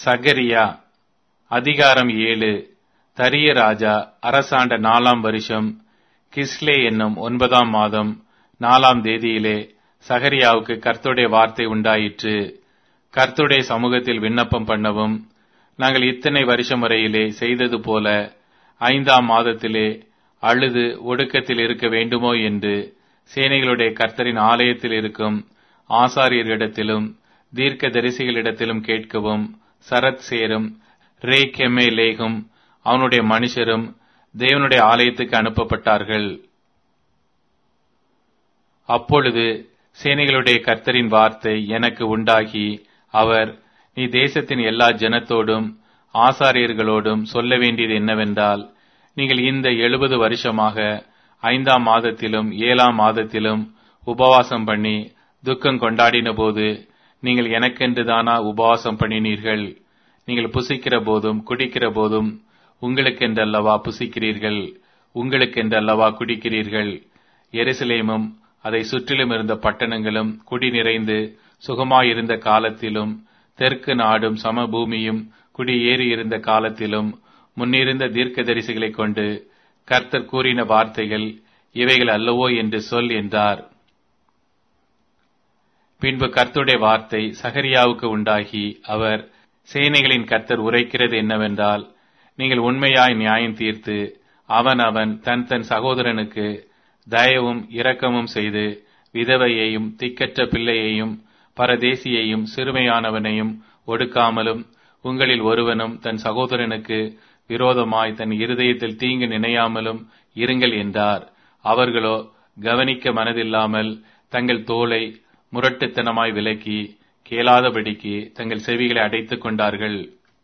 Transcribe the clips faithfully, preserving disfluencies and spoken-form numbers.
சகரியா அதிகாரம் ஏழு. தரிய ராஜா அரசாண்ட நாலாம் வருஷம் கிஸ்லே என்னும் ஒன்பதாம் மாதம் நாலாம் தேதியிலே சகரியாவுக்கு கர்த்தருடைய வார்த்தை உண்டாயிற்று. கர்த்தருடைய சமூகத்தில் விண்ணப்பம் பண்ணவும், நாங்கள் இத்தனை வருஷம் வரையிலே செய்தது போல ஐந்தாம் மாதத்திலே அழுது ஒடுக்கத்தில் இருக்க வேண்டுமோ என்று சேனைகளுடைய கர்த்தரின் ஆலயத்தில் இருக்கும் ஆசாரியர்களிடத்திலும் தீர்க்க தரிசிகளிடத்திலும் கேட்கவும், சரத் சேரும் ரே கெமே லேகும் அவனுடைய மனுஷரும் தேவனுடைய ஆலயத்துக்கு அனுப்பப்பட்டார்கள். அப்பொழுது சேனைகளுடைய கர்த்தரின் வார்த்தை எனக்கு உண்டாகி, அவர், நீ தேசத்தின் எல்லா ஜனத்தோடும் ஆசாரியர்களோடும் சொல்ல வேண்டியது என்னவென்றால், நீங்கள் இந்த எழுபது வருஷமாக ஐந்தாம் மாதத்திலும் ஏழாம் மாதத்திலும் உபவாசம் பண்ணி துக்கம் கொண்டாடின போது நீங்கள் எனக்கென்று தானா உபவாசம் பண்ணினீர்கள்? நீங்கள் புசிக்கிற போதும் குடிக்கிற போதும் உங்களுக்கென்றல்லவா புசிக்கிறீர்கள், உங்களுக்கென்றல்லவா குடிக்கிறீர்கள். எருசலேமும் அதை சுற்றிலும் இருந்த பட்டணங்களும் குடி நிறைந்து சுகமாயிருந்த காலத்திலும், தெற்கு நாடும் சமபூமியும் குடியேறி இருந்த காலத்திலும் முன்னிருந்த தீர்க்கதரிசிகளை கொண்டு கர்த்தர் கூறின வார்த்தைகள் இவைகள் அல்லவோ என்று சொல் என்றார். பின்பு கர்த்தருடைய வார்த்தை சகரியாவுக்கு உண்டாகி, அவர், சேனைகளின் கர்த்தர் உரைக்கிறது என்னவென்றால், நீங்கள் உண்மையாய் நியாயம் தீர்த்து அவன் அவன் தன் தன் சகோதரனுக்கு தயவும் இரக்கமும் செய்து விதவையையும் திக்கற்ற பிள்ளையையும் பரதேசியையும் சிறுமையானவனையும் ஒடுக்காமலும், உங்களில் ஒருவனும் தன் சகோதரனுக்கு விரோதமாய் தன் இருதயத்தில் தீங்கு நினையாமலும் இருங்கள் என்றார். அவர்களோ கவனிக்க மனதில்லாமல் தங்கள் தோலை முரட்டுத்தனமாய் விலக்கி கேளாதபடிக்கு தங்கள் செவிகளை அடைத்துக் கொண்டார்கள்.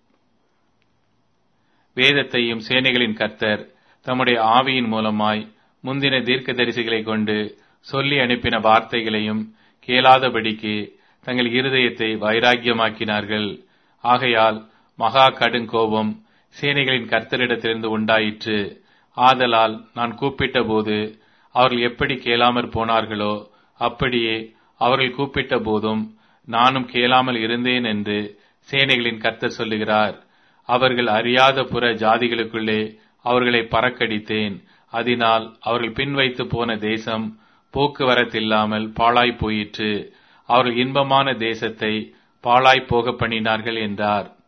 வேதத்தையும் சேனைகளின் கர்த்தர் தம்முடைய ஆவியின் மூலமாய் முந்தின தீர்க்க தரிசிகளை கொண்டு சொல்லி அனுப்பின வார்த்தைகளையும் கேளாதபடிக்கு தங்கள் இருதயத்தை வைராக்கியமாக்கினார்கள். ஆகையால் மகா கடுங்கோபம் சேனைகளின் கர்த்தரிடத்திலிருந்து உண்டாயிற்று. ஆதலால் நான் கூப்பிட்ட போது அவர்கள் எப்படி கேளாமற் போனார்களோ அப்படியே அவர்கள் கூப்பிட்ட போதும் நானும் கேளாமல் இருந்தேன் என்று சேனைகளின் கர்த்தர் சொல்லுகிறார். அவர்கள் அறியாத புற ஜாதிகளுக்குள்ளே அவர்களை பறக்கடித்தேன். அதனால் அவர்கள் பின்வைத்து போன தேசம் போக்குவரத்தில்லாமல் பாழாய் போயிற்று. அவர்கள் இன்பமான தேசத்தை பாழாய் போக பண்ணினார்கள் என்றார்.